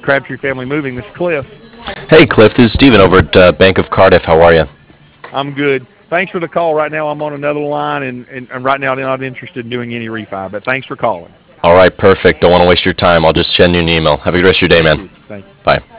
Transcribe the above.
Crabtree Family Moving. This is Cliff. Hey, Cliff, this is Steven over at Bank of Cardiff. How are you? I'm good. Thanks for the call. Right now I'm on another line, and right now I'm not interested in doing any refi, but thanks for calling. All right, perfect. Don't want to waste your time. I'll just send you an email. Have a good rest of your day, Thank man. you. Thank you. Bye.